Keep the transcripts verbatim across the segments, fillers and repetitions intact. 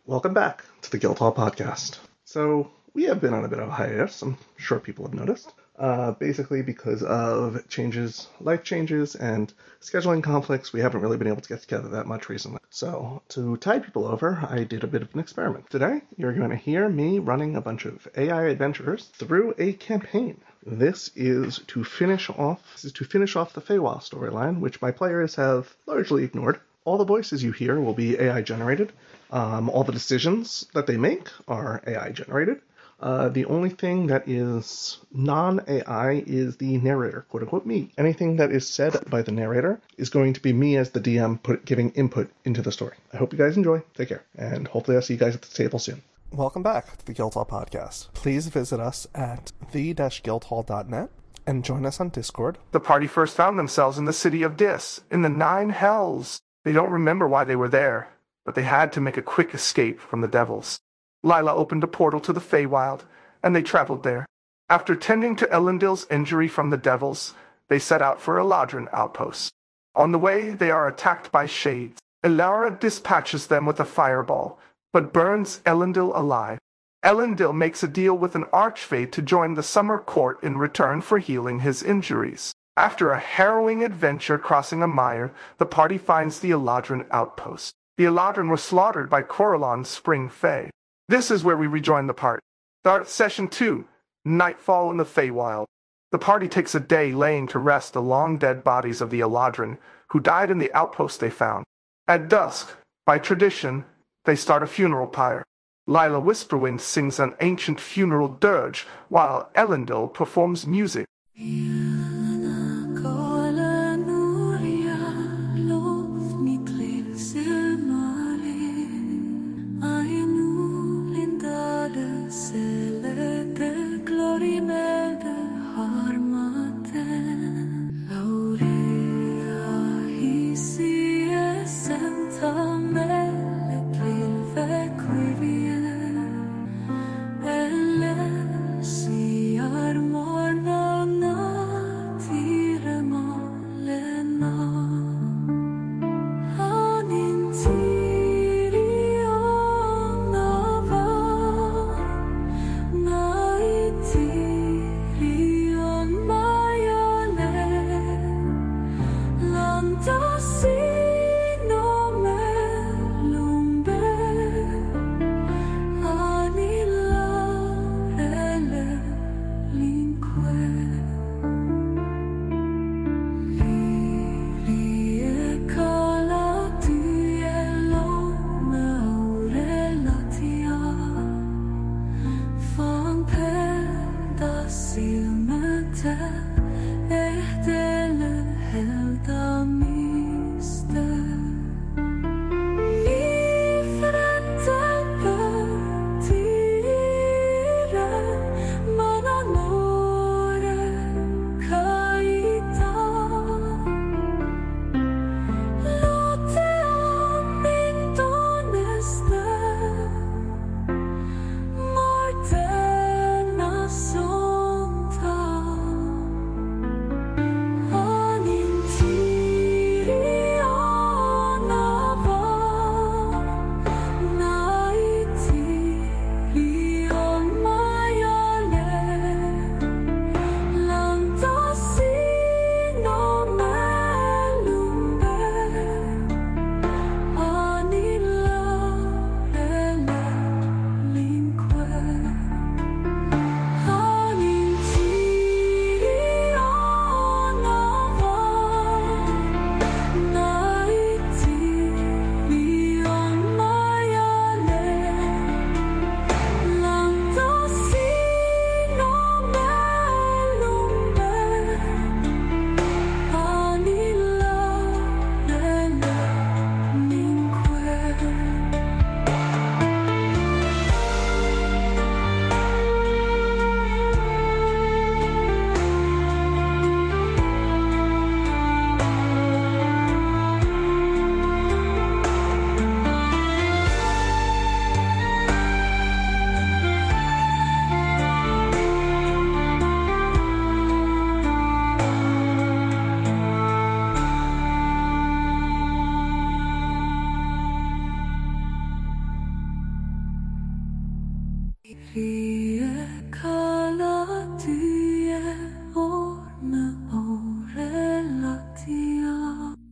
Welcome back to the Guildhall Podcast. So, we have been on a bit of a hiatus, I'm sure people have noticed, uh, basically because of changes, life changes, and scheduling conflicts. We haven't really been able to get together that much recently. So, to tide people over, I did a bit of an experiment. Today, you're going to hear me running a bunch of A I adventurers through a campaign. This is to finish off, this is to finish off the Feywild storyline, which my players have largely ignored. All the voices you hear will be A I generated. Um, all the decisions that they make are A I generated. Uh, the only thing that is non-A I is the narrator, quote-unquote me. Anything that is said by the narrator is going to be me as the D M put, giving input into the story. I hope you guys enjoy. Take care. And hopefully I'll see you guys at the table soon. Welcome back to the Guildhall Podcast. Please visit us at the dash guildhall dot net and join us on Discord. The party first found themselves in the city of Dis, in the Nine Hells. They don't remember why they were there, but they had to make a quick escape from the devils. Lila opened a portal to the Feywild, and they traveled there. After tending to Elendil's injury from the devils, they set out for Eladrin outpost. On the way, they are attacked by shades. Elara dispatches them with a fireball, but burns Elendil alive. Elendil makes a deal with an archfey to join the Summer Court in return for healing his injuries. After a harrowing adventure crossing a mire, the party finds the Eladrin outpost. The Eladrin were slaughtered by Corellon's Spring Fae. This is where we rejoin the party. Start Session two, Nightfall in the Feywild. The party takes a day laying to rest the long-dead bodies of the Eladrin, who died in the outpost they found. At dusk, by tradition, they start a funeral pyre. Lila Whisperwind sings an ancient funeral dirge, while Elendil performs music. Siar morna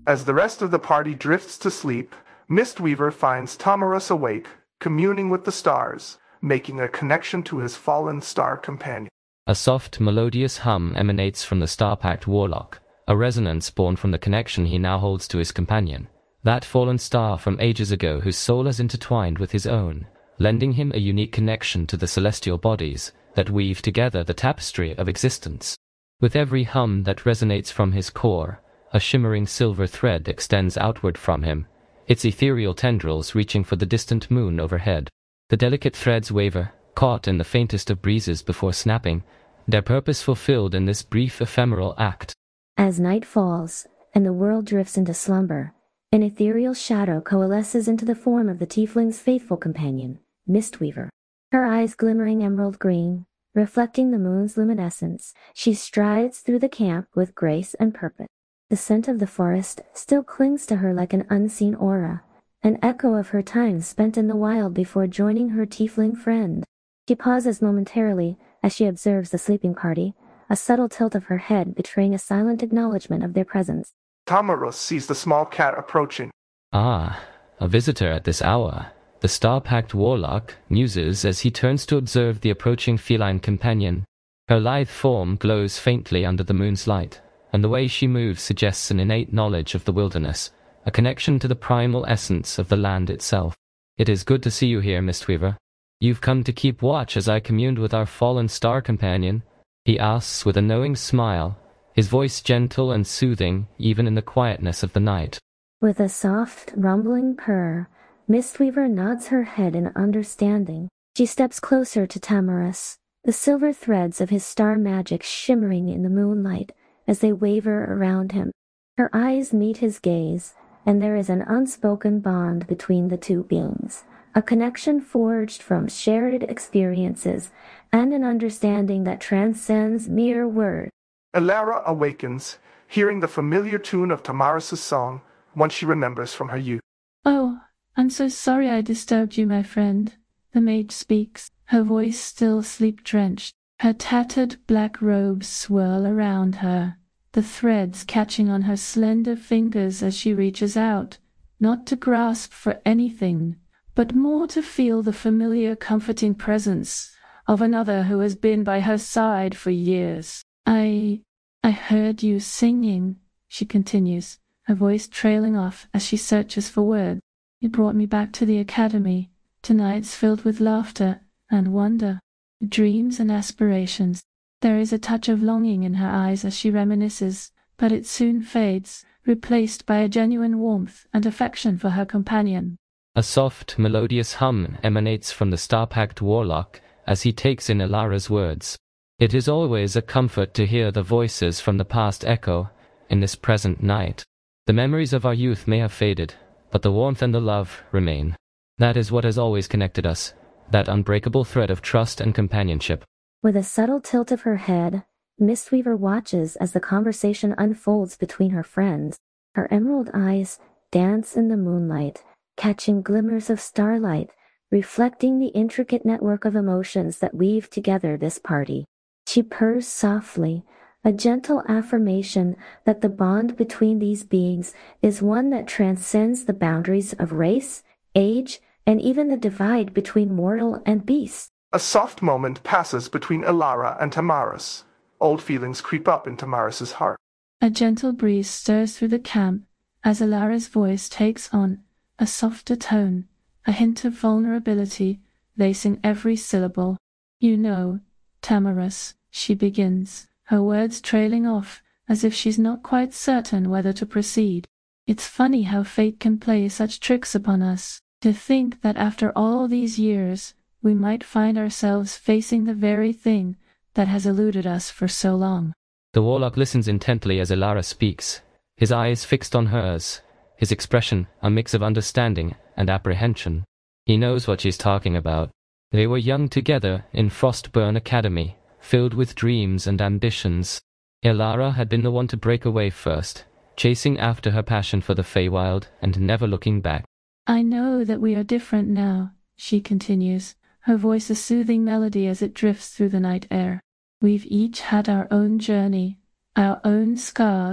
As the rest of the party drifts to sleep, Mistweaver finds Tamarus awake, communing with the stars, making a connection to his fallen star companion. A soft, melodious hum emanates from the star-packed warlock, a resonance born from the connection he now holds to his companion, that fallen star from ages ago whose soul has intertwined with his own, lending him a unique connection to the celestial bodies that weave together the tapestry of existence. With every hum that resonates from his core, a shimmering silver thread extends outward from him, its ethereal tendrils reaching for the distant moon overhead. The delicate threads waver, caught in the faintest of breezes before snapping, their purpose fulfilled in this brief ephemeral act. As night falls, and the world drifts into slumber, an ethereal shadow coalesces into the form of the tiefling's faithful companion, Mistweaver. Her eyes glimmering emerald green, reflecting the moon's luminescence, she strides through the camp with grace and purpose. The scent of the forest still clings to her like an unseen aura, an echo of her time spent in the wild before joining her tiefling friend. She pauses momentarily as she observes the sleeping party, a subtle tilt of her head betraying a silent acknowledgement of their presence. Tamarus sees the small cat approaching. Ah, a visitor at this hour. The star-packed warlock muses as he turns to observe the approaching feline companion. Her lithe form glows faintly under the moon's light, and the way she moves suggests an innate knowledge of the wilderness, a connection to the primal essence of the land itself. It is good to see you here, Mistweaver. You've come to keep watch as I communed with our fallen star companion, he asks with a knowing smile, his voice gentle and soothing even in the quietness of the night. With a soft, rumbling purr, Mistweaver nods her head in understanding. She steps closer to Tamarus, the silver threads of his star magic shimmering in the moonlight as they waver around him. Her eyes meet his gaze, and there is an unspoken bond between the two beings, a connection forged from shared experiences and an understanding that transcends mere words. Elara awakens, hearing the familiar tune of Tamarus' song, one she remembers from her youth. Oh, I'm so sorry I disturbed you, my friend. The mage speaks, her voice still sleep-drenched. Her tattered black robes swirl around her, the threads catching on her slender fingers as she reaches out, not to grasp for anything, but more to feel the familiar comforting presence of another who has been by her side for years. I... I heard you singing, she continues, her voice trailing off as she searches for words. It brought me back to the academy, to nights filled with laughter and wonder, dreams and aspirations. There is a touch of longing in her eyes as she reminisces, but it soon fades, replaced by a genuine warmth and affection for her companion. A soft, melodious hum emanates from the star-packed warlock as he takes in Elara's words. It is always a comfort to hear the voices from the past echo in this present night. The memories of our youth may have faded, but the warmth and the love remain. That is what has always connected us, that unbreakable thread of trust and companionship. With a subtle tilt of her head, Mistweaver watches as the conversation unfolds between her friends. Her emerald eyes dance in the moonlight, catching glimmers of starlight, reflecting the intricate network of emotions that weave together this party. She purrs softly, a gentle affirmation that the bond between these beings is one that transcends the boundaries of race, age, and even the divide between mortal and beast. A soft moment passes between Elara and Tamarus. Old feelings creep up in Tamarus's heart. A gentle breeze stirs through the camp as Elara's voice takes on a softer tone, a hint of vulnerability lacing every syllable. You know, Tamarus, she begins, her words trailing off as if she's not quite certain whether to proceed. It's funny how fate can play such tricks upon us. To think that after all these years, we might find ourselves facing the very thing that has eluded us for so long. The warlock listens intently as Elara speaks, his eyes fixed on hers, his expression a mix of understanding and apprehension. He knows what she's talking about. They were young together in Frostburn Academy, filled with dreams and ambitions. Elara had been the one to break away first, chasing after her passion for the Feywild and never looking back. I know that we are different now, she continues, her voice a soothing melody as it drifts through the night air. We've each had our own journey, our own scars,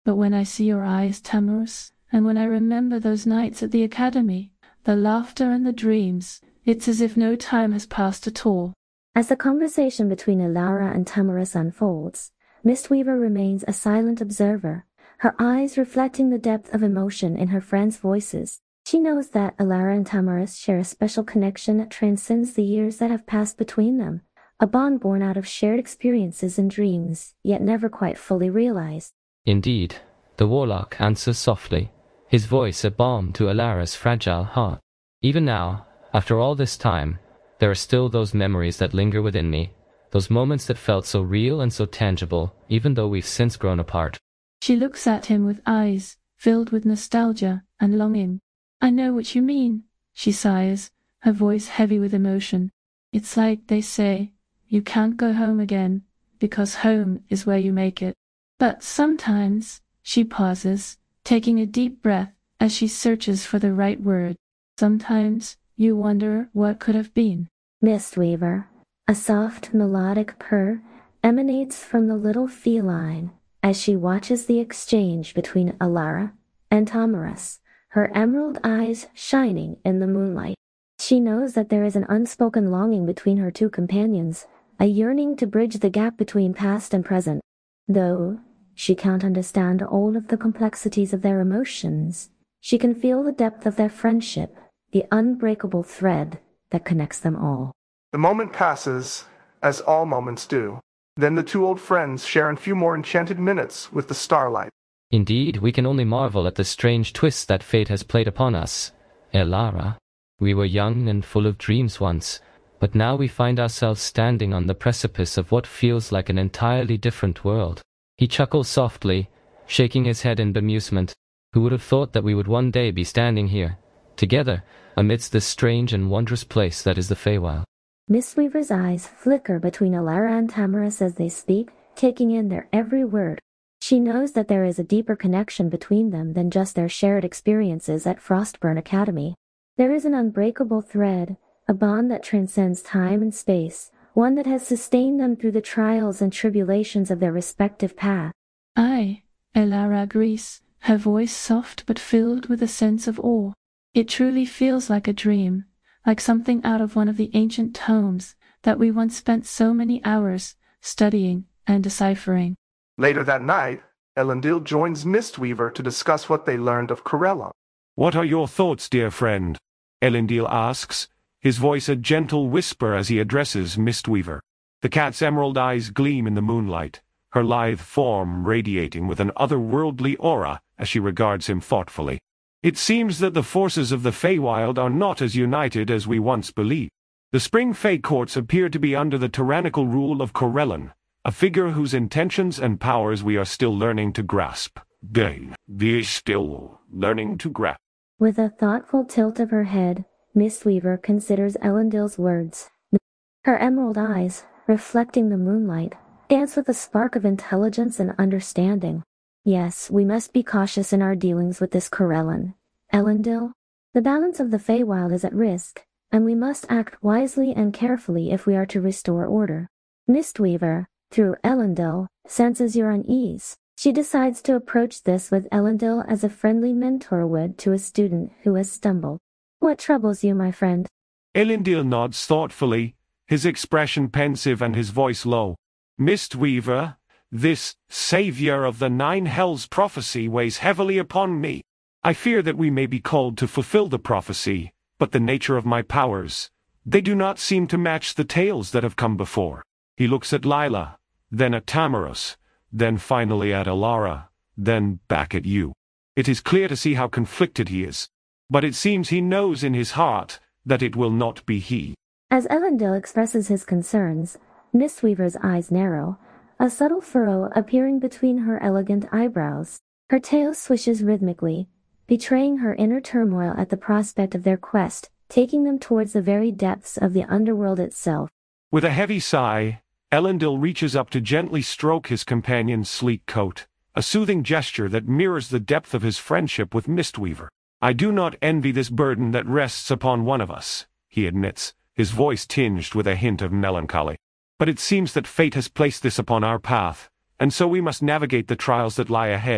But when I see your eyes, Tamurus, and when I remember those nights at the academy, the laughter and the dreams, it's as if no time has passed at all." As the conversation between Elara and Tamurus unfolds, Mistweaver remains a silent observer, her eyes reflecting the depth of emotion in her friends' voices. She knows that Elara and Tamurus share a special connection that transcends the years that have passed between them, a bond born out of shared experiences and dreams, yet never quite fully realized. Indeed, the warlock answers softly, his voice a balm to Elara's fragile heart. Even now, after all this time, there are still those memories that linger within me, those moments that felt so real and so tangible, even though we've since grown apart. She looks at him with eyes filled with nostalgia and longing. "I know what you mean," she sighs, her voice heavy with emotion. "It's like they say, you can't go home again, because home is where you make it. But sometimes," she pauses, taking a deep breath as she searches for the right word, "sometimes you wonder what could have been." Mistweaver, a soft melodic purr, emanates from the little feline as she watches the exchange between Elara and Tamurus, her emerald eyes shining in the moonlight. She knows that there is an unspoken longing between her two companions, a yearning to bridge the gap between past and present. Though she can't understand all of the complexities of their emotions, she can feel the depth of their friendship, the unbreakable thread that connects them all. The moment passes, as all moments do. Then the two old friends share a few more enchanted minutes with the starlight. Indeed, we can only marvel at the strange twist that fate has played upon us. Elara, we were young and full of dreams once, but now we find ourselves standing on the precipice of what feels like an entirely different world. He chuckles softly, shaking his head in bemusement. Who would have thought that we would one day be standing here, together, amidst this strange and wondrous place that is the Feywild? Mistweaver's eyes flicker between Elara and Tamurus as they speak, taking in their every word. She knows that there is a deeper connection between them than just their shared experiences at Frostburn Academy. There is an unbreakable thread, a bond that transcends time and space, one that has sustained them through the trials and tribulations of their respective paths. "Aye," Elara agrees, her voice soft but filled with a sense of awe. "It truly feels like a dream, like something out of one of the ancient tomes that we once spent so many hours studying and deciphering." Later that night, Elendil joins Mistweaver to discuss what they learned of Corellon. "What are your thoughts, dear friend?" Elendil asks, his voice a gentle whisper as he addresses Mistweaver. The cat's emerald eyes gleam in the moonlight, her lithe form radiating with an otherworldly aura as she regards him thoughtfully. "It seems that the forces of the Feywild are not as united as we once believed. The Spring Fey courts appear to be under the tyrannical rule of Corellon, a figure whose intentions and powers we are still learning to grasp. Gain, we are still learning to grasp." With a thoughtful tilt of her head, Mistweaver considers Elendil's words. Her emerald eyes, reflecting the moonlight, dance with a spark of intelligence and understanding. "Yes, we must be cautious in our dealings with this Corellon, Elendil. The balance of the Feywild is at risk, and we must act wisely and carefully if we are to restore order." Mistweaver, through Elendil, senses your unease. She decides to approach this with Elendil as a friendly mentor would to a student who has stumbled. "What troubles you, my friend?" Elendil nods thoughtfully, his expression pensive and his voice low. "Mistweaver, this savior of the Nine Hells prophecy weighs heavily upon me. I fear that we may be called to fulfill the prophecy, but the nature of my powers, they do not seem to match the tales that have come before." He looks at Lila, then at Tamurus, then finally at Elara, then back at you. It is clear to see how conflicted he is, but it seems he knows in his heart that it will not be he. As Elendil expresses his concerns, Mistweaver's eyes narrow, a subtle furrow appearing between her elegant eyebrows. Her tail swishes rhythmically, betraying her inner turmoil at the prospect of their quest, taking them towards the very depths of the underworld itself. With a heavy sigh, Elendil reaches up to gently stroke his companion's sleek coat, a soothing gesture that mirrors the depth of his friendship with Mistweaver. "I do not envy this burden that rests upon one of us," he admits, his voice tinged with a hint of melancholy. "But it seems that fate has placed this upon our path, and so we must navigate the trials that lie ahead,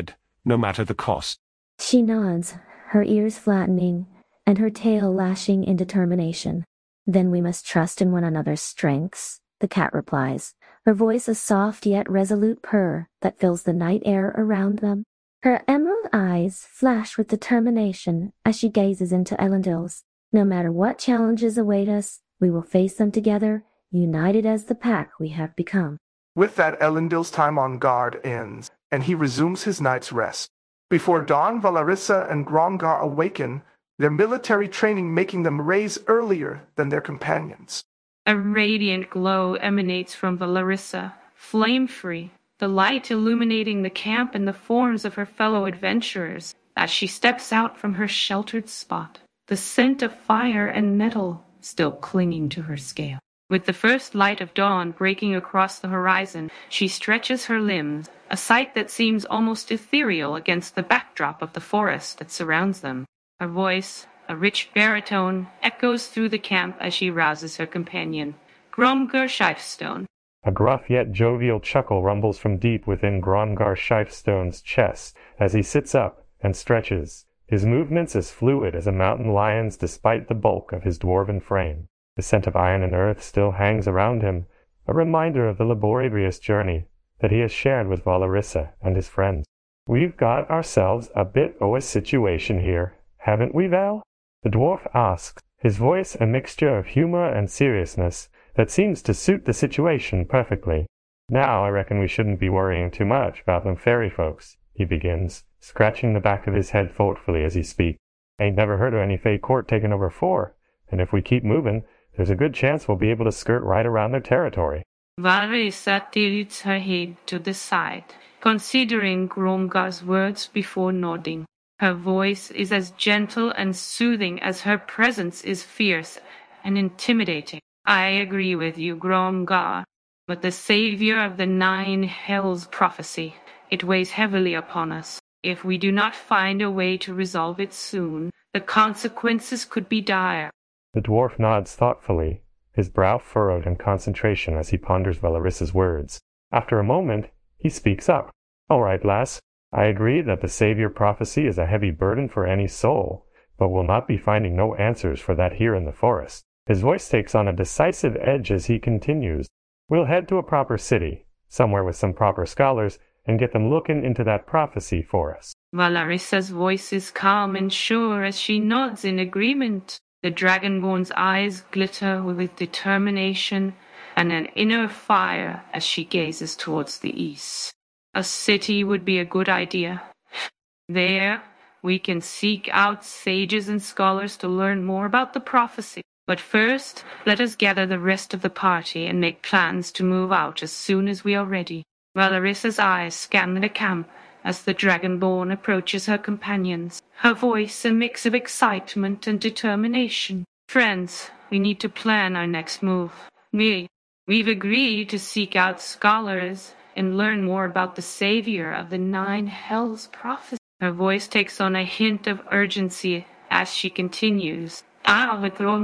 no matter the cost. She nods, her ears flattening, and her tail lashing in determination. Then we must trust in one another's strengths, the cat replies, her voice a soft yet resolute purr that fills the night air around them. Her emerald eyes flash with determination as she gazes into Elendil's. No matter what challenges await us, we will face them together, united as the pack we have become. With that, Elendil's time on guard ends, and he resumes his night's rest. Before dawn, Valarissa and Gromgar awaken, their military training making them raise earlier than their companions. A radiant glow emanates from Valarissa, flame-free, the light illuminating the camp and the forms of her fellow adventurers as she steps out from her sheltered spot, the scent of fire and metal still clinging to her scale. With the first light of dawn breaking across the horizon, she stretches her limbs, a sight that seems almost ethereal against the backdrop of the forest that surrounds them. Her voice, a rich baritone, echoes through the camp as she rouses her companion, Gromgar Shifestone. A gruff yet jovial chuckle rumbles from deep within Gromgar Shifestone's chest as he sits up and stretches, his movements as fluid as a mountain lion's despite the bulk of his dwarven frame. The scent of iron and earth still hangs around him, a reminder of the laborious journey that he has shared with Valarissa and his friends. We've got ourselves a bit o' a situation here, haven't we, Val? The dwarf asks, his voice a mixture of humor and seriousness that seems to suit the situation perfectly. Now I reckon we shouldn't be worrying too much about them fairy folks, he begins, scratching the back of his head thoughtfully as he speaks. Ain't never heard of any Fey court taking over four, and if we keep moving, there's a good chance we'll be able to skirt right around their territory. Valarissa tilts her head to the side, considering Gromgar's words before nodding. Her voice is as gentle and soothing as her presence is fierce and intimidating. I agree with you, Gromgar, but the savior of the Nine Hells prophecy, it weighs heavily upon us. If we do not find a way to resolve it soon, the consequences could be dire. The dwarf nods thoughtfully, his brow furrowed in concentration as he ponders Valarissa's words. After a moment, he speaks up. All right, lass, I agree that the savior prophecy is a heavy burden for any soul, but we'll not be finding no answers for that here in the forest. His voice takes on a decisive edge as he continues. We'll head to a proper city, somewhere with some proper scholars, and get them looking into that prophecy for us. Valarissa's voice is calm and sure as she nods in agreement. The Dragonborn's eyes glitter with determination and an inner fire as she gazes towards the east. A city would be a good idea. There, we can seek out sages and scholars to learn more about the prophecy. But first, let us gather the rest of the party and make plans to move out as soon as we are ready. Valarissa's eyes scan the camp as the Dragonborn approaches her companions, her voice a mix of excitement and determination. Friends, we need to plan our next move. We, we've agreed to seek out scholars and learn more about the savior of the Nine Hells prophecy. Her voice takes on a hint of urgency as she continues. Now,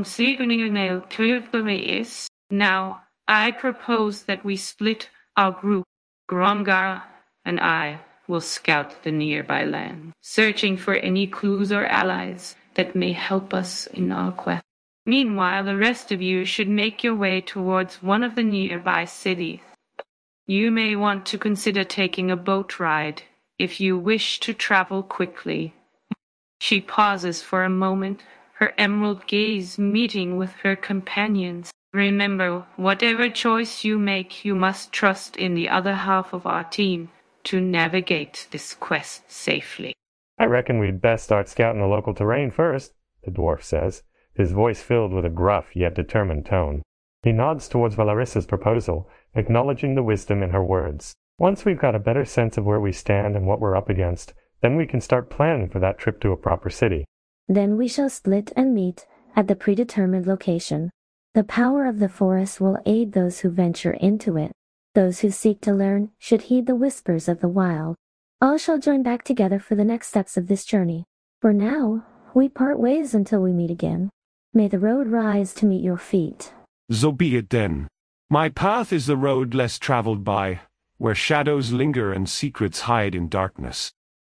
I propose that we split our group. Gromgar and I will scout the nearby land, searching for any clues or allies that may help us in our quest. Meanwhile, the rest of you should make your way towards one of the nearby cities. You may want to consider taking a boat ride if you wish to travel quickly. She pauses for a moment, her emerald gaze meeting with her companion's. Remember, whatever choice you make, you must trust in the other half of our team to navigate this quest safely. I reckon we'd best start scouting the local terrain first, the dwarf says, his voice filled with a gruff yet determined tone. He nods towards Valarissa's proposal, acknowledging the wisdom in her words. Once we've got a better sense of where we stand and what we're up against, then we can start planning for that trip to a proper city. Then we shall split and meet at the predetermined location. The power of the forest will aid those who venture into it. Those who seek to learn should heed the whispers of the wild. All shall join back together for the next steps of this journey. For now, we part ways until we meet again. May the road rise to meet your feet. So be it then. My path is the road less traveled by, where shadows linger and secrets hide in darkness.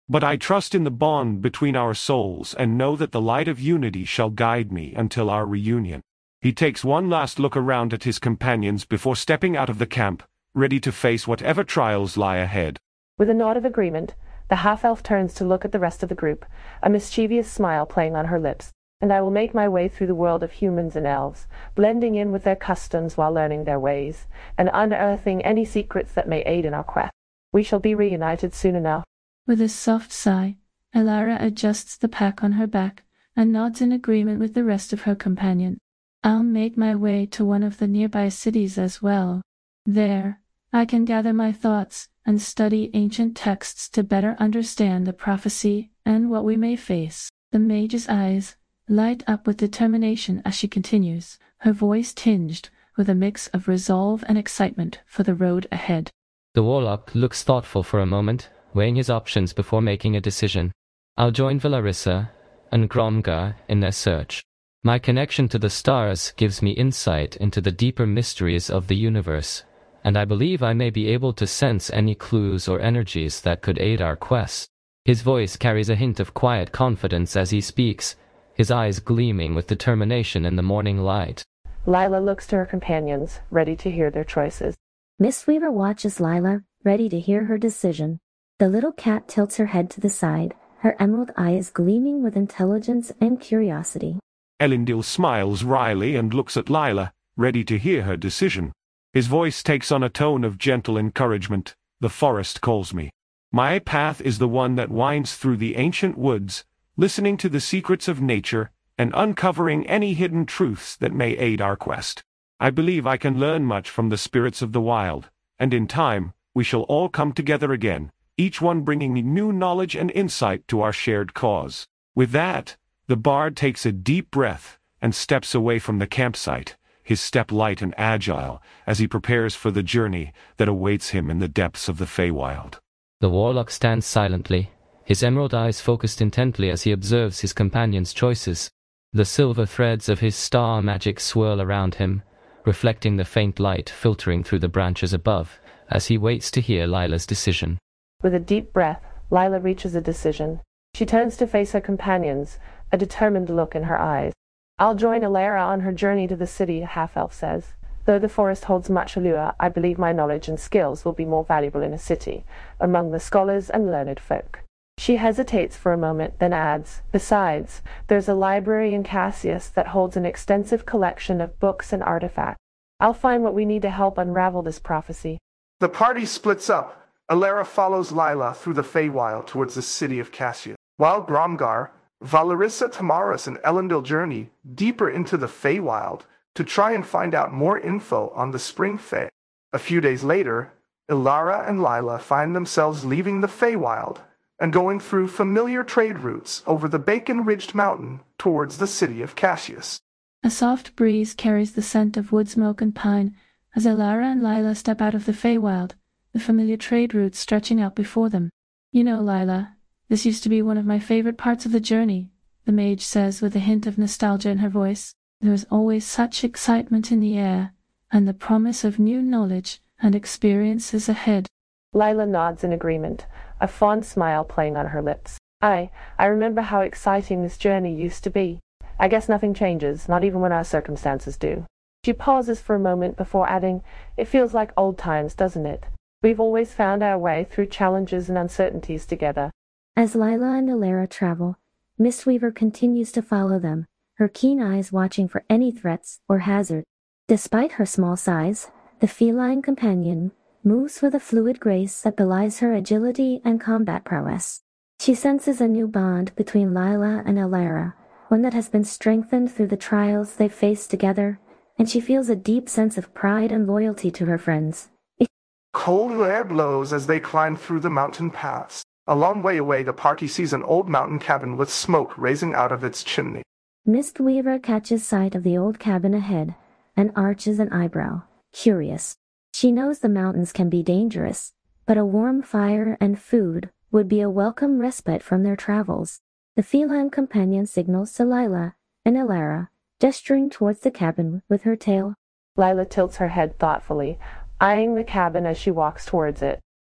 But I trust in the bond between our souls and know that the light of unity shall guide me until our reunion. He takes one last look around at his companions before stepping out of the camp, ready to face whatever trials lie ahead. With a nod of agreement, the half-elf turns to look at the rest of the group, a mischievous smile playing on her lips. And I will make my way through the world of humans and elves, blending in with their customs while learning their ways, and unearthing any secrets that may aid in our quest. We shall be reunited soon enough. With a soft sigh, Elara adjusts the pack on her back and nods in agreement with the rest of her companions. I'll make my way to one of the nearby cities as well. There, I can gather my thoughts and study ancient texts to better understand the prophecy and what we may face. The mage's eyes light up with determination as she continues, her voice tinged with a mix of resolve and excitement for the road ahead. The warlock looks thoughtful for a moment, weighing his options before making a decision. I'll join Valarissa and Gromgar in their search. My connection to the stars gives me insight into the deeper mysteries of the universe, and I believe I may be able to sense any clues or energies that could aid our quest. His voice carries a hint of quiet confidence as he speaks, his eyes gleaming with determination in the morning light. Lila looks to her companions, ready to hear their choices. Mistweaver watches Lila, ready to hear her decision. The little cat tilts her head to the side, her emerald eyes gleaming with intelligence and curiosity. Elendil smiles wryly and looks at Lila, ready to hear her decision. His voice takes on a tone of gentle encouragement. The forest calls me. My path is the one that winds through the ancient woods, listening to the secrets of nature and uncovering any hidden truths that may aid our quest. I believe I can learn much from the spirits of the wild, and in time, we shall all come together again, each one bringing new knowledge and insight to our shared cause. With that, the bard takes a deep breath and steps away from the campsite, his step light and agile, as he prepares for the journey that awaits him in the depths of the Feywild. The warlock stands silently, his emerald eyes focused intently as he observes his companion's choices. The silver threads of his star magic swirl around him, reflecting the faint light filtering through the branches above, as he waits to hear Lila's decision. With a deep breath, Lila reaches a decision. She turns to face her companions, a determined look in her eyes. I'll join Elara on her journey to the city, half-elf says. Though the forest holds much allure, I believe my knowledge and skills will be more valuable in a city, among the scholars and learned folk. She hesitates for a moment, then adds, besides, there's a library in Cassius that holds an extensive collection of books and artifacts. I'll find what we need to help unravel this prophecy. The party splits up. Elara follows Lila through the Feywild towards the city of Cassius, while Gromgar, Valarissa, Tamaris, and Elendil journey deeper into the Feywild to try and find out more info on the Spring Fae. A few days later, Elara and Lila find themselves leaving the Feywild and going through familiar trade routes over the Bacon-Ridged Mountain towards the city of Cassius. A soft breeze carries the scent of wood smoke and pine as Elara and Lila step out of the Feywild, the familiar trade routes stretching out before them. You know, Lila, this used to be one of my favorite parts of the journey, the mage says with a hint of nostalgia in her voice. There was always such excitement in the air, and the promise of new knowledge and experiences ahead. Lila nods in agreement, a fond smile playing on her lips. I, I remember how exciting this journey used to be. I guess nothing changes, not even when our circumstances do. She pauses for a moment before adding, it feels like old times, doesn't it? We've always found our way through challenges and uncertainties together. As Lila and Elara travel, Mistweaver continues to follow them, her keen eyes watching for any threats or hazard. Despite her small size, the feline companion moves with a fluid grace that belies her agility and combat prowess. She senses a new bond between Lila and Elara, one that has been strengthened through the trials they've faced together, and she feels a deep sense of pride and loyalty to her friends. It Cold air blows as they climb through the mountain paths. A long way away, the party sees an old mountain cabin with smoke raising out of its chimney. Mistweaver catches sight of the old cabin ahead and arches an eyebrow, curious. She knows the mountains can be dangerous, but a warm fire and food would be a welcome respite from their travels. The feline companion signals to Lila and Elara, gesturing towards the cabin with her tail. Lila tilts her head thoughtfully, eyeing the cabin as she walks towards it.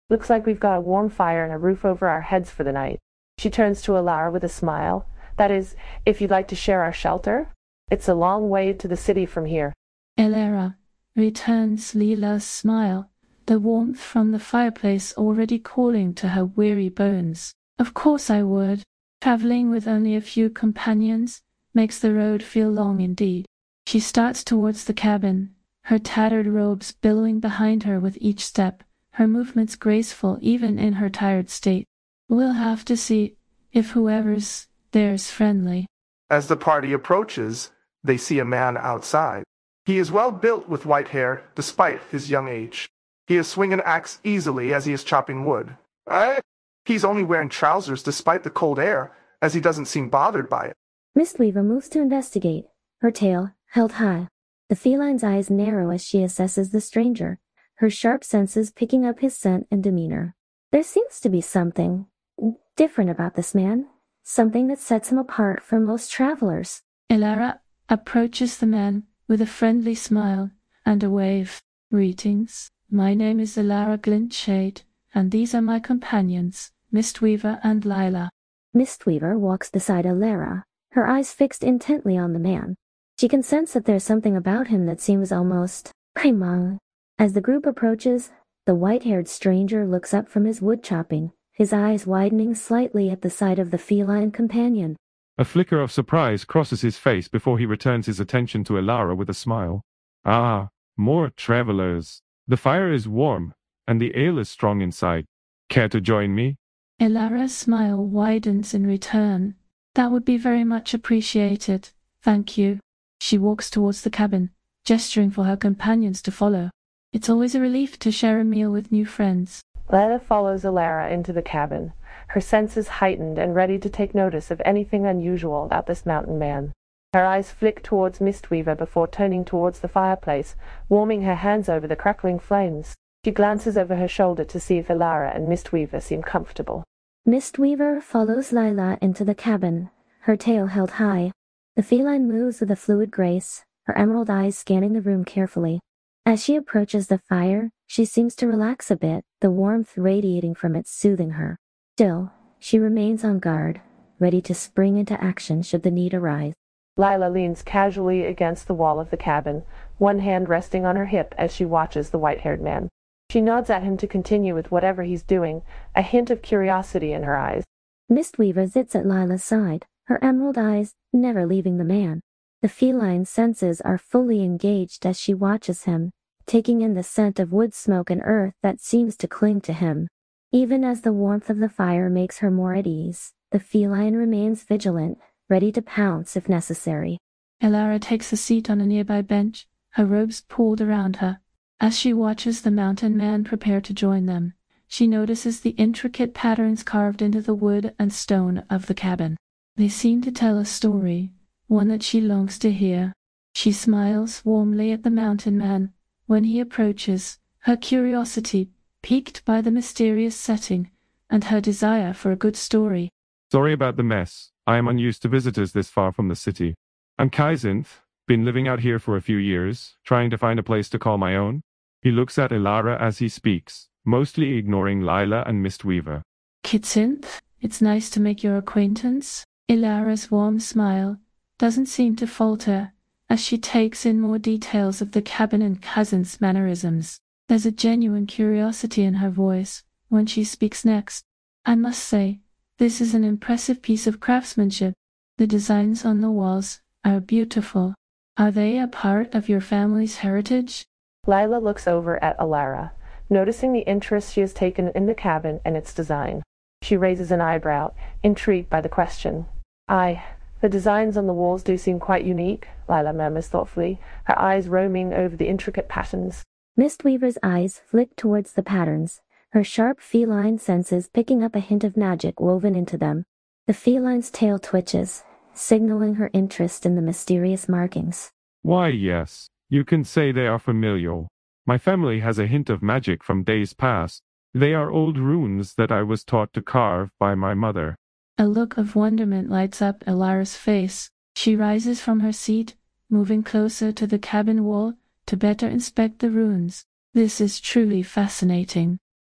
Looks like we've got a warm fire and a roof over our heads for the night. She turns to Alara with a smile. That is, if you'd like to share our shelter. It's a long way to the city from here. Elara, returns Lila's smile, the warmth from the fireplace already calling to her weary bones. Of course I would. Traveling with only a few companions makes the road feel long indeed. She starts towards the cabin, her tattered robes billowing behind her with each step, her movements graceful even in her tired state. We'll have to see if whoever's there's friendly. As the party approaches, they see a man outside. He is well built with white hair, despite his young age. He is swinging an axe easily as he is chopping wood. Eh? He's only wearing trousers despite the cold air, as he doesn't seem bothered by it. Mistweaver moves to investigate, her tail held high. The feline's eyes narrow as she assesses the stranger, her sharp senses picking up his scent and demeanor. There seems to be something different about this man, something that sets him apart from most travelers. Elara approaches the man with a friendly smile and a wave. Greetings, my name is Elara Glintshade, and these are my companions, Mistweaver and Lila. Mistweaver walks beside Elara, her eyes fixed intently on the man. She can sense that there's something about him that seems almost primang. As the group approaches, the white-haired stranger looks up from his wood chopping, his eyes widening slightly at the sight of the feline companion. A flicker of surprise crosses his face before he returns his attention to Elara with a smile. Ah, more travelers. The fire is warm, and the ale is strong inside. Care to join me? Elara's smile widens in return. That would be very much appreciated, thank you. She walks towards the cabin, gesturing for her companions to follow. It's always a relief to share a meal with new friends. Lila follows Elara into the cabin, her senses heightened and ready to take notice of anything unusual about this mountain man. Her eyes flick towards Mistweaver before turning towards the fireplace, warming her hands over the crackling flames. She glances over her shoulder to see if Elara and Mistweaver seem comfortable. Mistweaver follows Lila into the cabin, her tail held high. The feline moves with a fluid grace, her emerald eyes scanning the room carefully. As she approaches the fire, she seems to relax a bit, the warmth radiating from it soothing her. Still, she remains on guard, ready to spring into action should the need arise. Lila leans casually against the wall of the cabin, one hand resting on her hip as she watches the white-haired man. She nods at him to continue with whatever he's doing, a hint of curiosity in her eyes. Mistweaver sits at Lila's side, her emerald eyes never leaving the man. The feline's senses are fully engaged as she watches him, taking in the scent of wood smoke and earth that seems to cling to him. Even as the warmth of the fire makes her more at ease, the feline remains vigilant, ready to pounce if necessary. Elara takes a seat on a nearby bench, her robes pulled around her. As she watches the mountain man prepare to join them, she notices the intricate patterns carved into the wood and stone of the cabin. They seem to tell a story, one that she longs to hear. She smiles warmly at the mountain man when he approaches, her curiosity piqued by the mysterious setting and her desire for a good story. Sorry about the mess. I am unused to visitors this far from the city. I'm Kaizinth, been living out here for a few years, trying to find a place to call my own. He looks at Elara as he speaks, mostly ignoring Lila and Mistweaver. Kitzinth, it's nice to make your acquaintance. Elara's warm smile doesn't seem to falter as she takes in more details of the cabin and Kaizinth's mannerisms. There's a genuine curiosity in her voice when she speaks next. I must say, this is an impressive piece of craftsmanship. The designs on the walls are beautiful. Are they a part of your family's heritage? Lila looks over at Elara, noticing the interest she has taken in the cabin and its design. She raises an eyebrow, intrigued by the question. Aye, the designs on the walls do seem quite unique, Lila murmurs thoughtfully, her eyes roaming over the intricate patterns. Mistweaver's eyes flick towards the patterns, her sharp feline senses picking up a hint of magic woven into them. The feline's tail twitches, signaling her interest in the mysterious markings. Why, yes, you can say they are familial. My family has a hint of magic from days past. They are old runes that I was taught to carve by my mother. A look of wonderment lights up Elara's face. She rises from her seat, moving closer to the cabin wall to better inspect the runes. This is truly fascinating.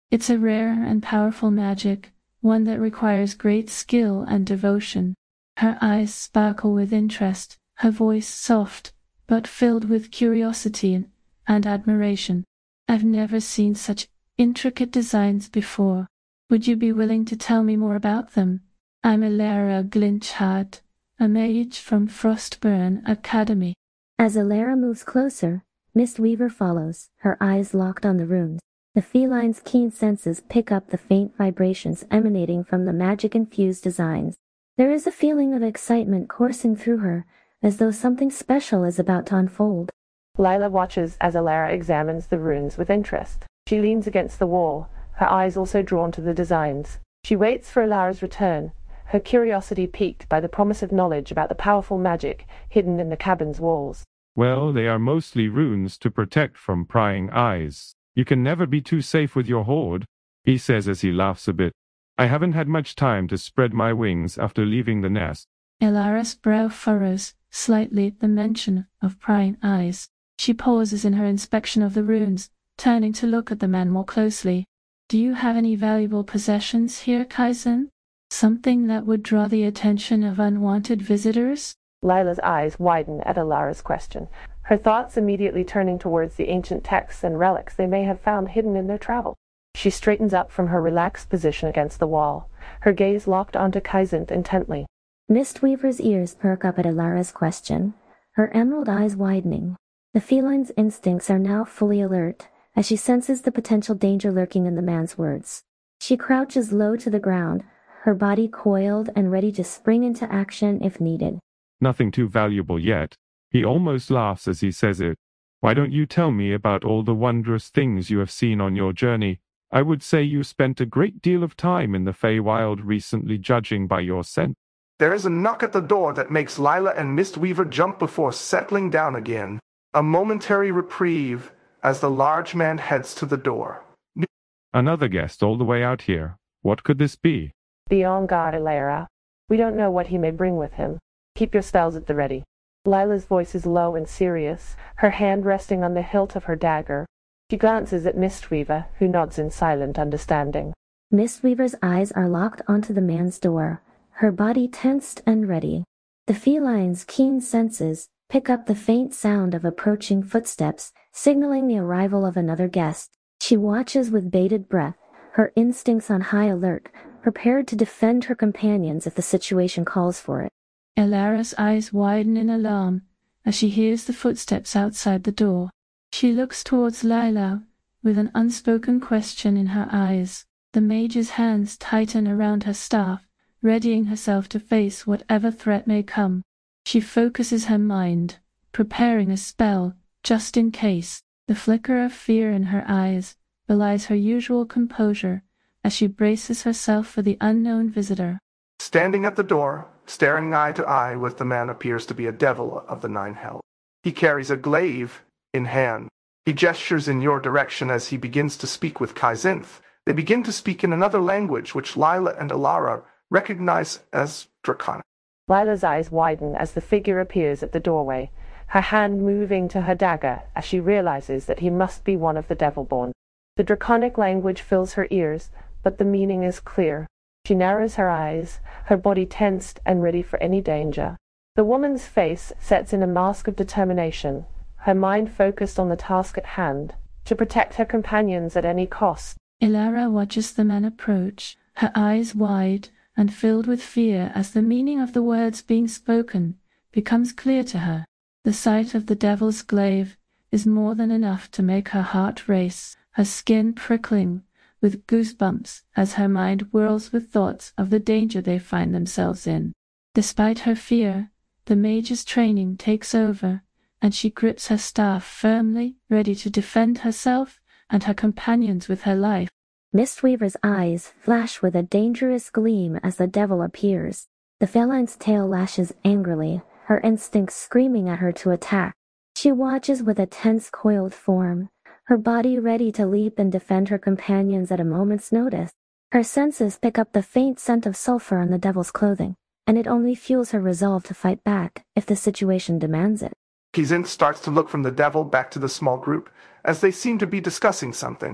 It's a rare and powerful magic, one that requires great skill and devotion. Her eyes sparkle with interest, her voice soft, but filled with curiosity and admiration. I've never seen such intricate designs before. Would you be willing to tell me more about them? I'm Elara Glinchheart, a mage from Frostburn Academy. As Elara moves closer, Mistweaver follows, her eyes locked on the runes. The feline's keen senses pick up the faint vibrations emanating from the magic-infused designs. There is a feeling of excitement coursing through her, as though something special is about to unfold. Lila watches as Elara examines the runes with interest. She leans against the wall, her eyes also drawn to the designs. She waits for Elara's return, her curiosity piqued by the promise of knowledge about the powerful magic hidden in the cabin's walls. Well, they are mostly runes to protect from prying eyes. You can never be too safe with your hoard, he says as he laughs a bit. I haven't had much time to spread my wings after leaving the nest. Elara's brow furrows slightly at the mention of prying eyes. She pauses in her inspection of the runes, turning to look at the man more closely. Do you have any valuable possessions here, Kaizen? Something that would draw the attention of unwanted visitors? Lila's eyes widen at Elara's question, her thoughts immediately turning towards the ancient texts and relics they may have found hidden in their travel. She straightens up from her relaxed position against the wall, her gaze locked onto Kaizen intently. Mistweaver's ears perk up at Elara's question, her emerald eyes widening. The feline's instincts are now fully alert, as she senses the potential danger lurking in the man's words. She crouches low to the ground, her body coiled and ready to spring into action if needed. Nothing too valuable yet. He almost laughs as he says it. Why don't you tell me about all the wondrous things you have seen on your journey? I would say you spent a great deal of time in the Feywild recently, judging by your scent. There is a knock at the door that makes Lila and Mistweaver jump before settling down again. A momentary reprieve as the large man heads to the door. Another guest all the way out here. What could this be? Be on guard, Elara. We don't know what he may bring with him. Keep your spells at the ready. Lila's voice is low and serious, her hand resting on the hilt of her dagger. She glances at Mistweaver, who nods in silent understanding. Mistweaver's eyes are locked onto the man's door, her body tensed and ready. The feline's keen senses pick up the faint sound of approaching footsteps, signaling the arrival of another guest. She watches with bated breath, her instincts on high alert, prepared to defend her companions if the situation calls for it. Elara's eyes widen in alarm as she hears the footsteps outside the door. She looks towards Lila with an unspoken question in her eyes. The mage's hands tighten around her staff, readying herself to face whatever threat may come. She focuses her mind, preparing a spell just in case. The flicker of fear in her eyes belies her usual composure as she braces herself for the unknown visitor. Standing at the door, staring eye to eye with the man appears to be a devil of the Nine Hells. He carries a glaive in hand. He gestures in your direction as he begins to speak with Kaizinth. They begin to speak in another language which Lila and Elara recognize as Draconic. Lila's eyes widen as the figure appears at the doorway, her hand moving to her dagger as she realizes that he must be one of the Devilborn. The Draconic language fills her ears, but the meaning is clear. She narrows her eyes, her body tensed and ready for any danger. The woman's face sets in a mask of determination, her mind focused on the task at hand, to protect her companions at any cost. Elara watches the man approach, her eyes wide and filled with fear as the meaning of the words being spoken becomes clear to her. The sight of the devil's glaive is more than enough to make her heart race, her skin prickling with goosebumps as her mind whirls with thoughts of the danger they find themselves in. Despite her fear, the mage's training takes over, and she grips her staff firmly, ready to defend herself and her companions with her life. Mistweaver's eyes flash with a dangerous gleam as the devil appears. The feline's tail lashes angrily, her instincts screaming at her to attack. She watches with a tense, coiled form, her body ready to leap and defend her companions at a moment's notice. Her senses pick up the faint scent of sulfur on the devil's clothing, and it only fuels her resolve to fight back if the situation demands it. Kaizinth starts to look from the devil back to the small group, as they seem to be discussing something.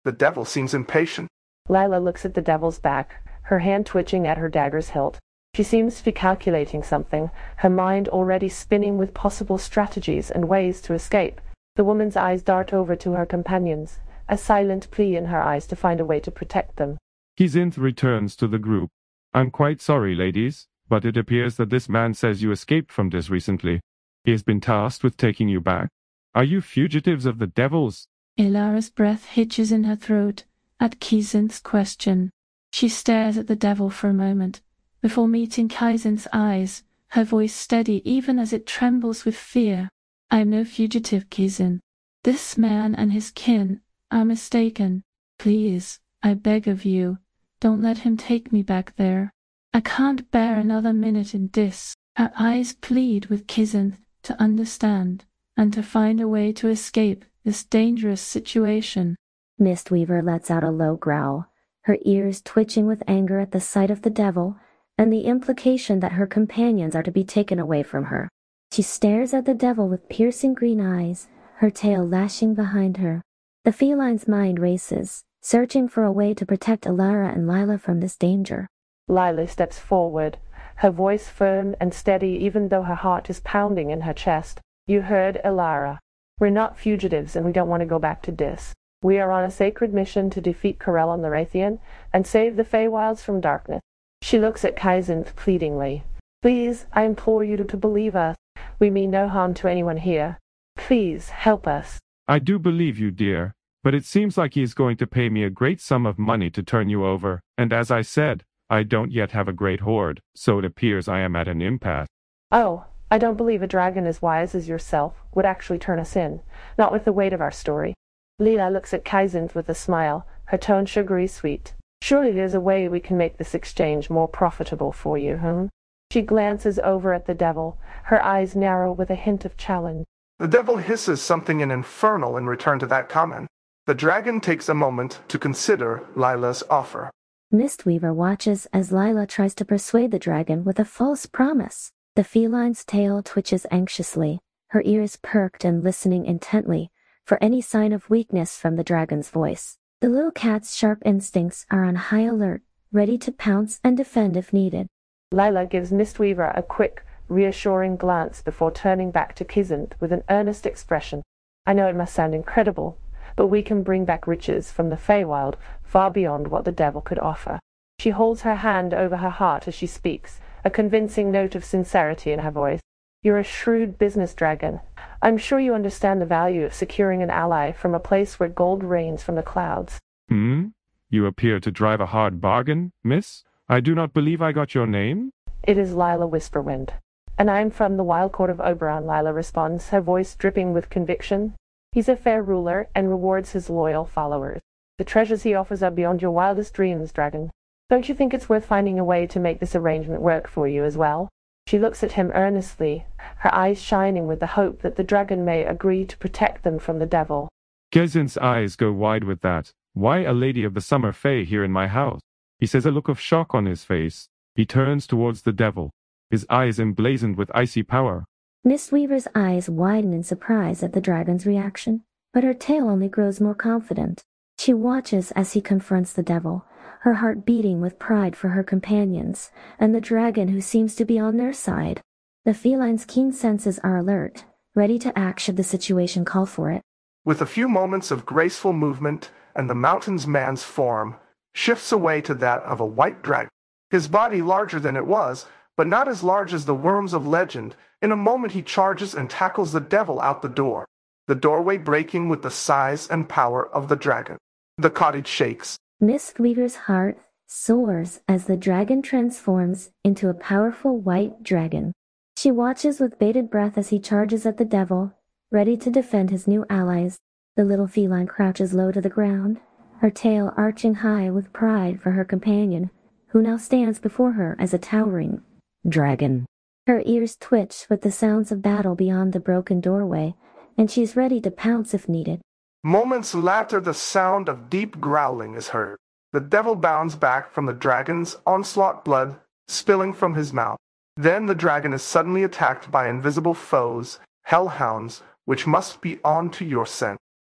The devil seems impatient. Lila looks at the devil's back, her hand twitching at her dagger's hilt. She seems to be calculating something, her mind already spinning with possible strategies and ways to escape. The woman's eyes dart over to her companions, a silent plea in her eyes to find a way to protect them. Kizinth returns to the group. I'm quite sorry, ladies, but it appears that this man says you escaped from this recently. He has been tasked with taking you back. Are you fugitives of the devils? Ilara's breath hitches in her throat at Kizinth's question. She stares at the devil for a moment, before meeting Kizinth's eyes, her voice steady even as it trembles with fear. I am no fugitive, Kizinth. This man and his kin are mistaken. Please, I beg of you, don't let him take me back there. I can't bear another minute in Dis. Her eyes plead with Kizinth to understand, and to find a way to escape this dangerous situation. Mistweaver lets out a low growl, her ears twitching with anger at the sight of the devil, and the implication that her companions are to be taken away from her. She stares at the devil with piercing green eyes, her tail lashing behind her. The feline's mind races, searching for a way to protect Ilara and Lila from this danger. Lila steps forward, her voice firm and steady even though her heart is pounding in her chest. You heard Ilara. We're not fugitives and we don't want to go back to Dis. We are on a sacred mission to defeat Corellon the Rathian and save the Feywilds from darkness. She looks at Kizinth pleadingly. Please, I implore you to, to believe us. We mean no harm to anyone here. Please, help us. I do believe you, dear, but it seems like he is going to pay me a great sum of money to turn you over, and as I said, I don't yet have a great hoard, so it appears I am at an impasse. Oh, I don't believe a dragon as wise as yourself would actually turn us in, not with the weight of our story. Lila looks at Kizinth with a smile, her tone sugary sweet. Surely there's a way we can make this exchange more profitable for you, hmm? She glances over at the devil, her eyes narrow with a hint of challenge. The devil hisses something in infernal in return to that comment. The dragon takes a moment to consider Lila's offer. Mistweaver watches as Lila tries to persuade the dragon with a false promise. The feline's tail twitches anxiously, her ears perked and listening intently for any sign of weakness from the dragon's voice. The little cat's sharp instincts are on high alert, ready to pounce and defend if needed. Lila gives Mistweaver a quick, reassuring glance before turning back to Kizinth with an earnest expression. I know it must sound incredible, but we can bring back riches from the Feywild far beyond what the devil could offer. She holds her hand over her heart as she speaks, a convincing note of sincerity in her voice. You're a shrewd business dragon. I'm sure you understand the value of securing an ally from a place where gold rains from the clouds. Hmm? You appear to drive a hard bargain, miss? I do not believe I got your name? It is Lila Whisperwind. And I am from the Wild Court of Oberon, Lila responds, her voice dripping with conviction. He's a fair ruler and rewards his loyal followers. The treasures he offers are beyond your wildest dreams, dragon. Don't you think it's worth finding a way to make this arrangement work for you as well? She looks at him earnestly, her eyes shining with the hope that the dragon may agree to protect them from the devil. Kizinth's eyes go wide with that. Why a lady of the summer fae here in my house? He says, a look of shock on his face. He turns towards the devil, his eyes emblazoned with icy power. Mistweaver's eyes widen in surprise at the dragon's reaction, but her tail only grows more confident. She watches as he confronts the devil, her heart beating with pride for her companions, and the dragon who seems to be on their side. The feline's keen senses are alert, ready to act should the situation call for it. With a few moments of graceful movement, and the mountain's man's form shifts away to that of a white dragon, his body larger than it was, but not as large as the worms of legend. In a moment he charges and tackles the devil out the door, the doorway breaking with the size and power of the dragon. The cottage shakes. Mistweaver's heart soars as the dragon transforms into a powerful white dragon. She watches with bated breath as he charges at the devil, ready to defend his new allies. The little feline crouches low to the ground, her tail arching high with pride for her companion, who now stands before her as a towering dragon. Her ears twitch with the sounds of battle beyond the broken doorway, and she's ready to pounce if needed. Moments later, the sound of deep growling is heard. The devil bounds back from the dragon's onslaught, blood spilling from his mouth. Then the dragon is suddenly attacked by invisible foes, hellhounds, which must be on to your scent.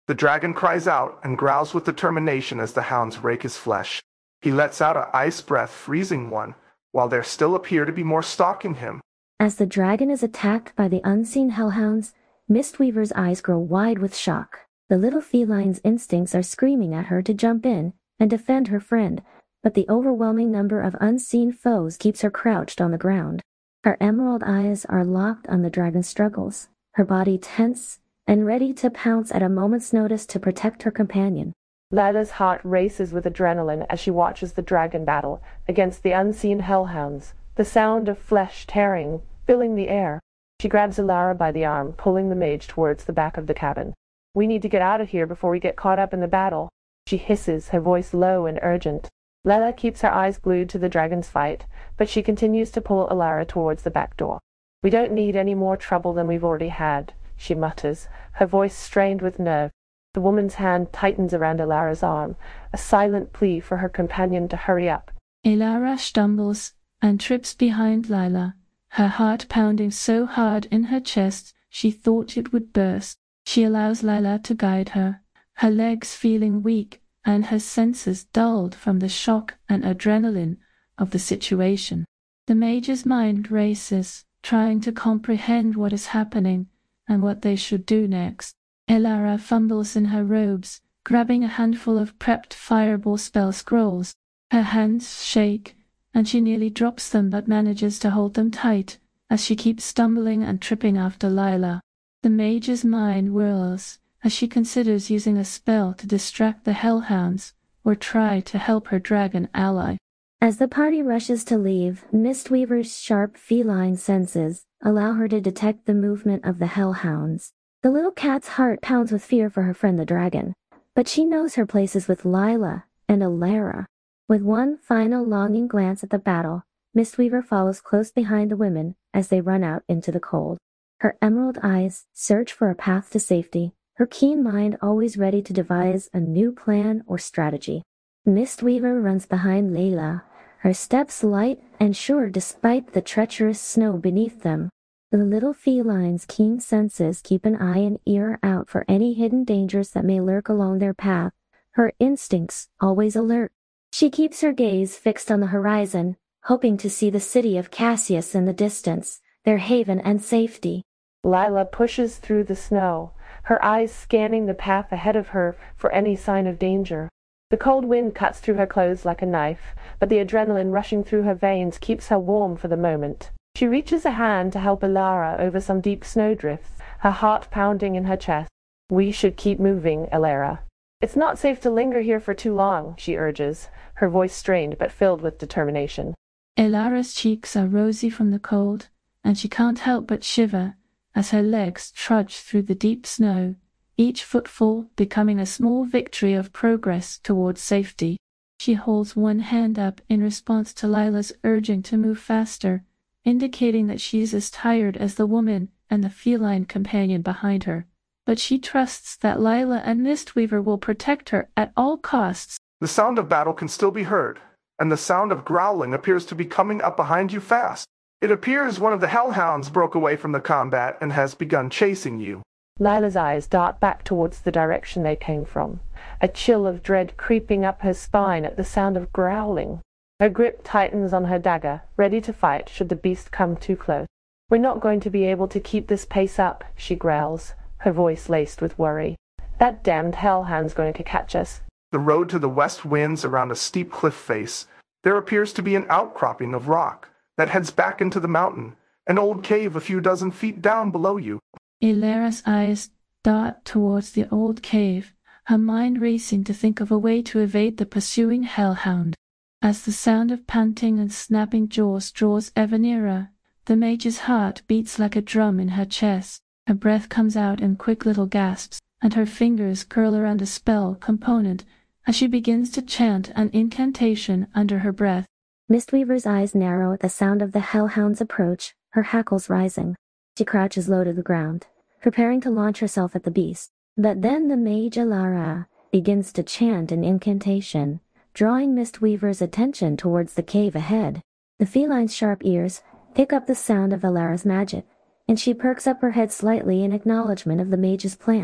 The dragon cries out and growls with determination as the hounds rake his flesh. He lets out a ice breath, freezing one, while there still appear to be more stalking him. As the dragon is attacked by the unseen hellhounds, Mistweaver's eyes grow wide with shock. The little feline's instincts are screaming at her to jump in and defend her friend, but the overwhelming number of unseen foes keeps her crouched on the ground. Her emerald eyes are locked on the dragon's struggles, her body tense and ready to pounce at a moment's notice to protect her companion. Lila's heart races with adrenaline as she watches the dragon battle against the unseen hellhounds, the sound of flesh tearing, filling the air. She grabs Alara by the arm, pulling the mage towards the back of the cabin. "We need to get out of here before we get caught up in the battle," she hisses, her voice low and urgent. Lila keeps her eyes glued to the dragon's fight, but she continues to pull Alara towards the back door. "We don't need any more trouble than we've already had," she mutters, her voice strained with nerve. The woman's hand tightens around Alara's arm, a silent plea for her companion to hurry up. Alara stumbles and trips behind Lila, her heart pounding so hard in her chest she thought it would burst. She allows Lila to guide her, her legs feeling weak and her senses dulled from the shock and adrenaline of the situation. The mage's mind races, trying to comprehend what is happening and what they should do next. Alara fumbles in her robes, grabbing a handful of prepped fireball spell scrolls. Her hands shake, and she nearly drops them but manages to hold them tight as she keeps stumbling and tripping after Lila. The mage's mind whirls as she considers using a spell to distract the hellhounds or try to help her dragon ally. As the party rushes to leave, Mistweaver's sharp feline senses allow her to detect the movement of the hellhounds. The little cat's heart pounds with fear for her friend the dragon, but she knows her place is with Lila and Alara. With one final longing glance at the battle, Mistweaver follows close behind the women as they run out into the cold. Her emerald eyes search for a path to safety, her keen mind always ready to devise a new plan or strategy. Mistweaver runs behind Layla, her steps light and sure despite the treacherous snow beneath them. The little feline's keen senses keep an eye and ear out for any hidden dangers that may lurk along their path, her instincts always alert. She keeps her gaze fixed on the horizon, hoping to see the city of Cassius in the distance, their haven and safety. Lila pushes through the snow, her eyes scanning the path ahead of her for any sign of danger. The cold wind cuts through her clothes like a knife, but the adrenaline rushing through her veins keeps her warm for the moment. She reaches a hand to help Alara over some deep snowdrifts, her heart pounding in her chest. "We should keep moving, Alara. It's not safe to linger here for too long," she urges, her voice strained but filled with determination. Alara's cheeks are rosy from the cold, and she can't help but shiver as her legs trudge through the deep snow, each footfall becoming a small victory of progress towards safety. She holds one hand up in response to Lila's urging to move faster, indicating that she is as tired as the woman and the feline companion behind her. But she trusts that Lila and Mistweaver will protect her at all costs. The sound of battle can still be heard, and the sound of growling appears to be coming up behind you fast. It appears one of the hellhounds broke away from the combat and has begun chasing you. Lila's eyes dart back towards the direction they came from, a chill of dread creeping up her spine at the sound of growling. Her grip tightens on her dagger, ready to fight should the beast come too close. "We're not going to be able to keep this pace up," she growls, her voice laced with worry. "That damned hellhound's going to catch us." The road to the west winds around a steep cliff face. There appears to be an outcropping of rock that heads back into the mountain, an old cave a few dozen feet down below you. Alara's eyes dart towards the old cave, her mind racing to think of a way to evade the pursuing hellhound. As the sound of panting and snapping jaws draws ever nearer, the mage's heart beats like a drum in her chest. Her breath comes out in quick little gasps, and her fingers curl around a spell component as she begins to chant an incantation under her breath. Mistweaver's eyes narrow at the sound of the hellhound's approach, her hackles rising. She crouches low to the ground, preparing to launch herself at the beast. But then the mage Alara begins to chant an incantation, drawing Mistweaver's attention towards the cave ahead. The feline's sharp ears pick up the sound of Alara's magic, and she perks up her head slightly in acknowledgement of the mage's plan.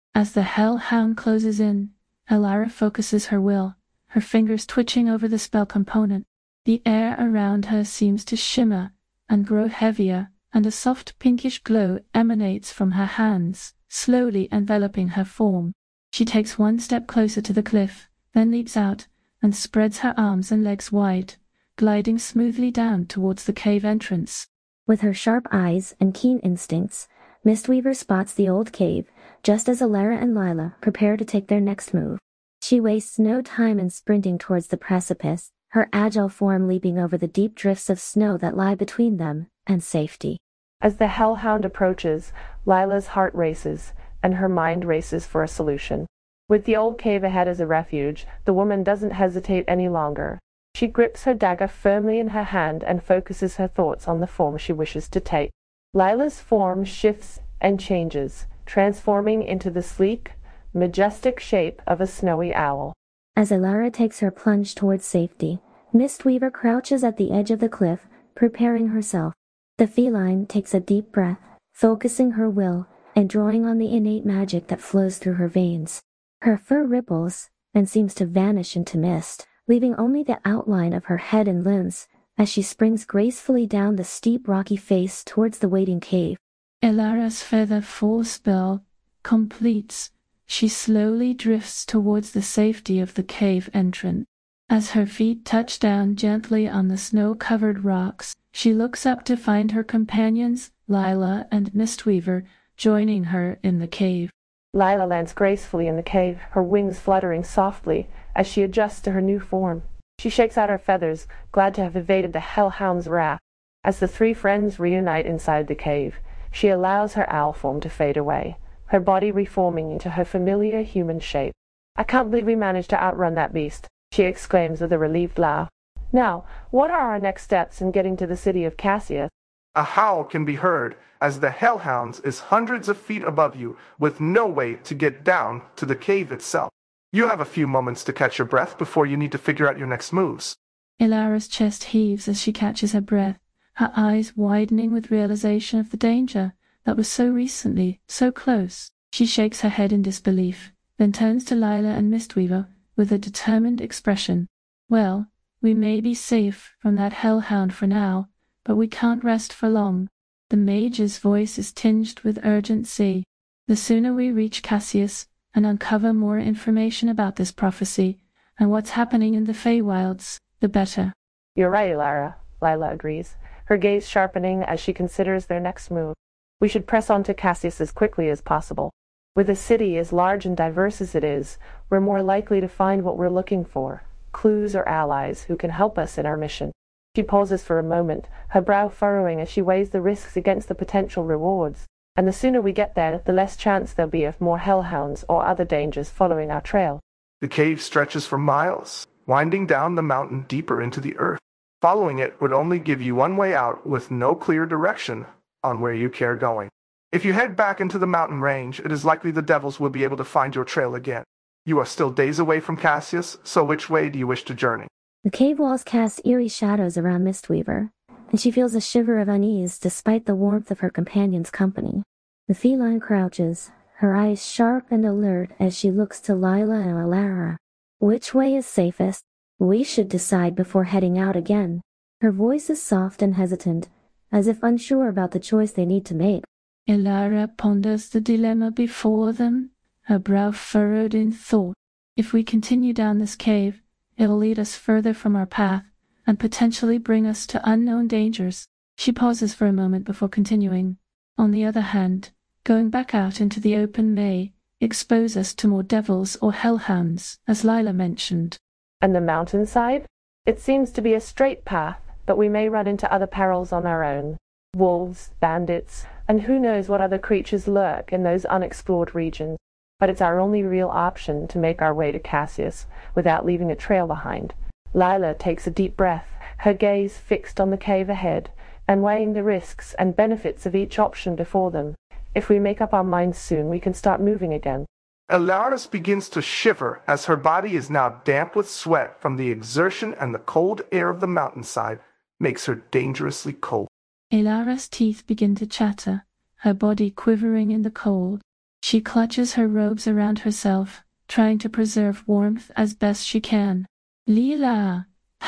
As the hellhound closes in, Elara focuses her will, her fingers twitching over the spell component. The air around her seems to shimmer and grow heavier, and a soft pinkish glow emanates from her hands, slowly enveloping her form. She takes one step closer to the cliff, then leaps out and spreads her arms and legs wide, gliding smoothly down towards the cave entrance. With her sharp eyes and keen instincts, Mistweaver spots the old cave just as Elara and Lila prepare to take their next move. She wastes no time in sprinting towards the precipice, her agile form leaping over the deep drifts of snow that lie between them and safety. As the hellhound approaches, Lila's heart races, and her mind races for a solution. With the old cave ahead as a refuge, the woman doesn't hesitate any longer. She grips her dagger firmly in her hand and focuses her thoughts on the form she wishes to take. Lila's form shifts and changes, transforming into the sleek, majestic shape of a snowy owl. As Elara takes her plunge towards safety, Mistweaver crouches at the edge of the cliff, preparing herself. The feline takes a deep breath, focusing her will and drawing on the innate magic that flows through her veins. Her fur ripples and seems to vanish into mist, leaving only the outline of her head and limbs as she springs gracefully down the steep rocky face towards the waiting cave. Elara's feather fall spell completes. She slowly drifts towards the safety of the cave entrance. As her feet touch down gently on the snow-covered rocks, she looks up to find her companions, Lila and Mistweaver, joining her in the cave. Lila lands gracefully in the cave, her wings fluttering softly as she adjusts to her new form. She shakes out her feathers, glad to have evaded the hellhound's wrath. As the three friends reunite inside the cave, she allows her owl form to fade away, her body reforming into her familiar human shape. "I can't believe we managed to outrun that beast," she exclaims with a relieved laugh. "Now, what are our next steps in getting to the city of Cassius?" A howl can be heard as the hellhounds is hundreds of feet above you with no way to get down to the cave itself. You have a few moments to catch your breath before you need to figure out your next moves. Elara's chest heaves as she catches her breath, her eyes widening with realization of the danger that was so recently, so close. She shakes her head in disbelief, then turns to Lila and Mistweaver with a determined expression. "Well, we may be safe from that hellhound for now, but we can't rest for long." The mage's voice is tinged with urgency. "The sooner we reach Cassius and uncover more information about this prophecy and what's happening in the Feywilds, the better." "You're right, Elara," Lila agrees, her gaze sharpening as she considers their next move. "We should press on to Cassius as quickly as possible. With a city as large and diverse as it is, we're more likely to find what we're looking for, clues or allies who can help us in our mission." She pauses for a moment, her brow furrowing as she weighs the risks against the potential rewards. "And the sooner we get there, the less chance there'll be of more hellhounds or other dangers following our trail." The cave stretches for miles, winding down the mountain deeper into the earth. Following it would only give you one way out with no clear direction on where you care going. If you head back into the mountain range, it is likely the devils will be able to find your trail again. You are still days away from Cassius, so which way do you wish to journey? The cave walls cast eerie shadows around Mistweaver, and she feels a shiver of unease despite the warmth of her companion's company. The feline crouches, her eyes sharp and alert as she looks to Lila and Elara. "Which way is safest? We should decide before heading out again." Her voice is soft and hesitant, as if unsure about the choice they need to make. Elara ponders the dilemma before them, her brow furrowed in thought. If we continue down this cave, it'll lead us further from our path and potentially bring us to unknown dangers. She pauses for a moment before continuing. On the other hand, going back out into the open may expose us to more devils or hellhounds, as Lila mentioned. "And the mountainside? It seems to be a straight path, but we may run into other perils on our own. Wolves, bandits, and who knows what other creatures lurk in those unexplored regions. But it's our only real option to make our way to Cassius without leaving a trail behind." Lila takes a deep breath, her gaze fixed on the cave ahead, and weighing the risks and benefits of each option before them. "If we make up our minds soon, we can start moving again." Elara's begins to shiver as her body is now damp with sweat from the exertion, and the cold air of the mountainside makes her dangerously cold. Elara's teeth begin to chatter, her body quivering in the cold. She clutches her robes around herself, trying to preserve warmth as best she can. Lila!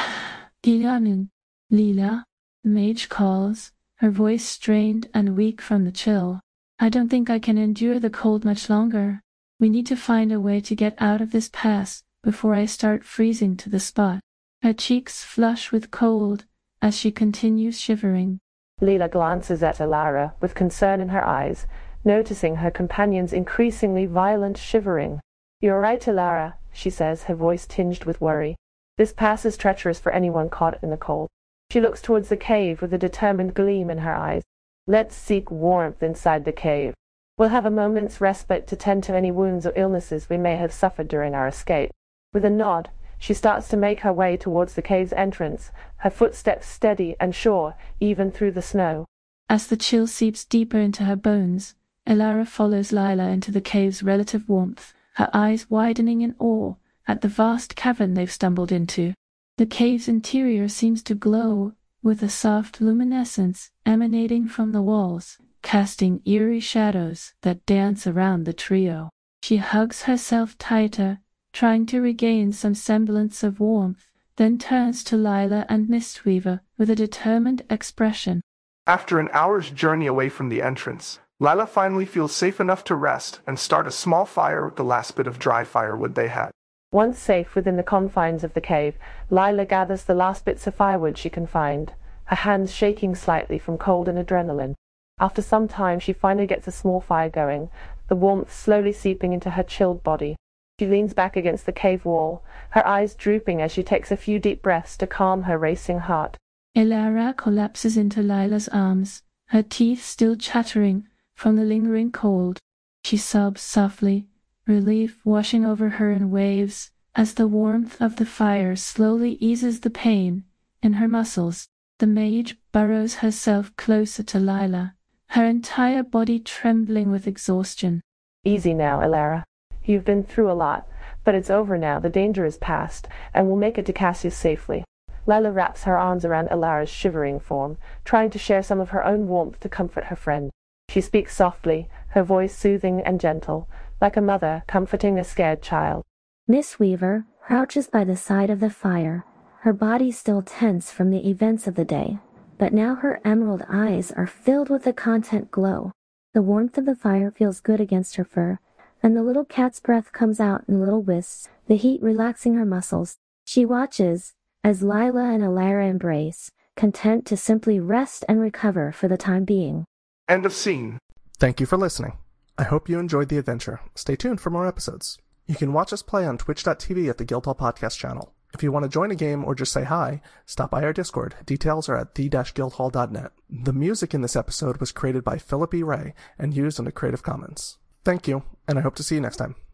Gilanun! Lila! The mage calls, her voice strained and weak from the chill. I don't think I can endure the cold much longer. We need to find a way to get out of this pass before I start freezing to the spot. Her cheeks flush with cold as she continues shivering. Lila glances at Elara with concern in her eyes, noticing her companion's increasingly violent shivering. "You're right, Elara," she says, her voice tinged with worry. "This pass is treacherous for anyone caught in the cold." She looks towards the cave with a determined gleam in her eyes. "Let's seek warmth inside the cave. We'll have a moment's respite to tend to any wounds or illnesses we may have suffered during our escape." With a nod, she starts to make her way towards the cave's entrance, her footsteps steady and sure, even through the snow. As the chill seeps deeper into her bones, Elara follows Lila into the cave's relative warmth, her eyes widening in awe at the vast cavern they've stumbled into. The cave's interior seems to glow with a soft luminescence emanating from the walls, casting eerie shadows that dance around the trio. She hugs herself tighter, trying to regain some semblance of warmth, then turns to Lila and Mistweaver with a determined expression. After an hour's journey away from the entrance, Lila finally feels safe enough to rest and start a small fire with the last bit of dry firewood they had. Once safe within the confines of the cave, Lila gathers the last bits of firewood she can find, her hands shaking slightly from cold and adrenaline. After some time, she finally gets a small fire going, the warmth slowly seeping into her chilled body. She leans back against the cave wall, her eyes drooping as she takes a few deep breaths to calm her racing heart. Elara collapses into Lila's arms, her teeth still chattering from the lingering cold. She sobs softly, relief washing over her in waves as the warmth of the fire slowly eases the pain in her muscles. The mage burrows herself closer to Lila, her entire body trembling with exhaustion. "Easy now, Elara. You've been through a lot, but it's over now. The danger is past, and we'll make it to Cassius safely." Lila wraps her arms around Elara's shivering form, trying to share some of her own warmth to comfort her friend. She speaks softly, her voice soothing and gentle, like a mother comforting a scared child. Mistweaver crouches by the side of the fire, her body still tense from the events of the day, but now her emerald eyes are filled with a content glow. The warmth of the fire feels good against her fur, and the little cat's breath comes out in little wisps, the heat relaxing her muscles. She watches as Lila and Elara embrace, content to simply rest and recover for the time being. End of scene. Thank you for listening. I hope you enjoyed the adventure. Stay tuned for more episodes. You can watch us play on twitch dot t v at the Guildhall Podcast channel. If you want to join a game or just say hi, stop by our Discord. Details are at the dash guildhall dot net. The music in this episode was created by Philip E. Ray and used under Creative Commons. Thank you, and I hope to see you next time.